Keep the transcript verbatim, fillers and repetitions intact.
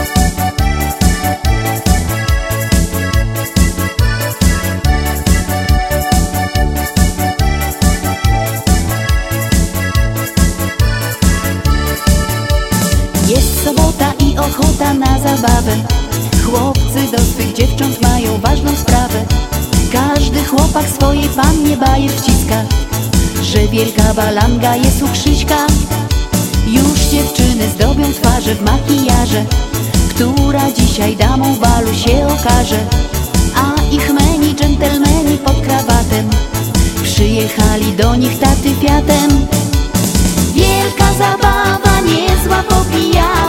Jest sobota i ochota na zabawę. Chłopcy do swych dziewcząt mają ważną sprawę. Każdy chłopak swojej pannie bajer wciska, że wielka balanga jest u Krzyśka. Już dziewczyny zdobią twarze w makijaże, która dzisiaj damą balu się okaże. A ich meni dżentelmeni pod krawatem przyjechali do nich taty fiatem. Wielka zabawa, niezła popijana,